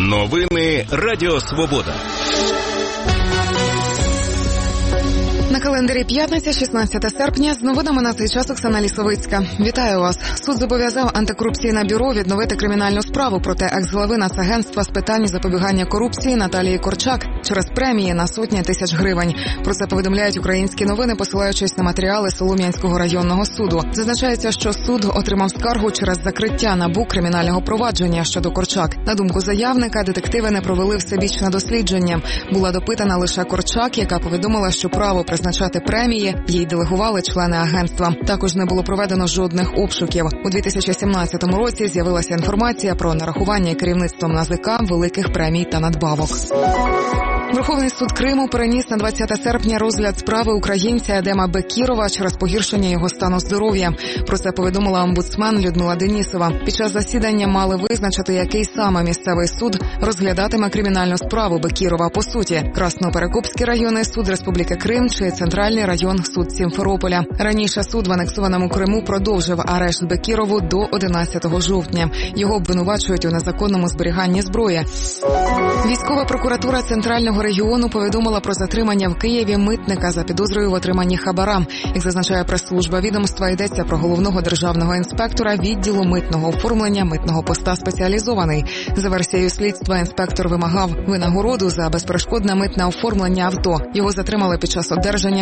Новини Радіо Свобода. На календарі п'ятниця, 16 серпня. З новинами на цей час Оксана Лісовицька. Вітаю вас. Суд зобов'язав антикорупційне бюро відновити кримінальну справу проти екс-глави Нацагентства з питань запобігання корупції Наталії Корчак через премії на сотні тисяч гривень. Про це повідомляють українські новини, посилаючись на матеріали Солом'янського районного суду. Зазначається, що суд отримав скаргу через закриття НАБУ кримінального провадження щодо Корчак. На думку заявника, детективи не провели всебічне дослідження. Була допитана лише Корчак, яка повідомила, що право призначати премії їй делегували члени агентства. Також не було проведено жодних обшуків. У 2017 році з'явилася інформація про нарахування керівництвом НАЗК великих премій та надбавок. Верховний суд Криму переніс на 20 серпня розгляд справи українця Едема Бекірова через погіршення його стану здоров'я. Про це повідомила омбудсмен Людмила Денісова. Під час засідання мали визначити, який саме місцевий суд розглядатиме кримінальну справу Бекірова по суті – Красноперекопський районний суд Республіки Крим чи Центральний район суд Сімферополя. Раніше суд в анексованому Криму продовжив арешт Бекірову до 11 жовтня. Його обвинувачують у незаконному зберіганні зброї. Військова прокуратура Центрального регіону повідомила про затримання в Києві митника за підозрою в отриманні хабара. Як зазначає прес-служба відомства, йдеться про головного державного інспектора відділу митного оформлення митного поста «Спеціалізований». За версією слідства, інспектор вимагав винагороду за безперешкодне митне оформлення авто. Його затримали під час одержання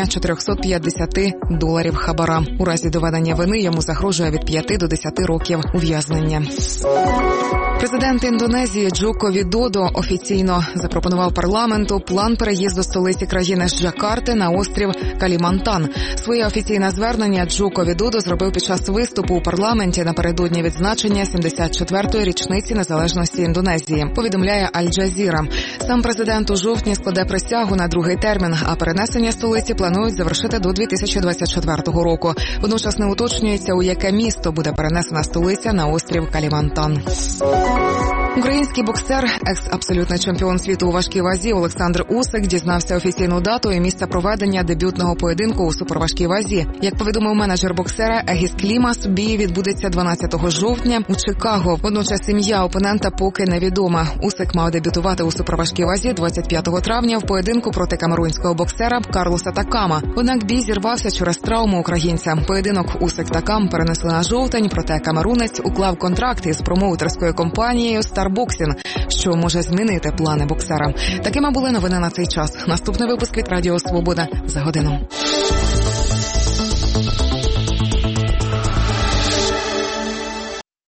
$450 хабара. У разі доведення вини йому загрожує від 5 до 10 років ув'язнення. Президент Індонезії Джоко Відодо офіційно запропонував парламенту план переїзду столиці країни з Джакарти на острів Калімантан. Своє офіційне звернення Джоко Відодо зробив під час виступу у парламенті напередодні відзначення 74-ї річниці незалежності Індонезії, повідомляє Аль-Джазіра. Сам президент у жовтні складе присягу на другий термін, а перенесення столиці планують завершити до 2024 року. Водночас не уточнюється, у яке місто буде перенесена столиця на острів Калімантан. Український боксер, екс-абсолютний чемпіон світу у важкій вазі Олександр Усик дізнався офіційну дату і місце проведення дебютного поєдинку у суперважкій вазі. Як повідомив менеджер боксера Егіс Клімас, бій відбудеться 12 жовтня у Чикаго. Водночас ім'я опонента поки невідома. Усик мав дебютувати у суперважкій вазі 25 травня в поєдинку проти камерунського боксера Карлоса Такама. Однак бій зірвався через травму українця. Поєдинок Усик-Такам перенесли на жовтень, проте камерунець уклав контракт із промоутерською компанією «Старбоксін», що може змінити плани боксера. Такими були новини на цей час. Наступний випуск від Радіо Свобода за годину.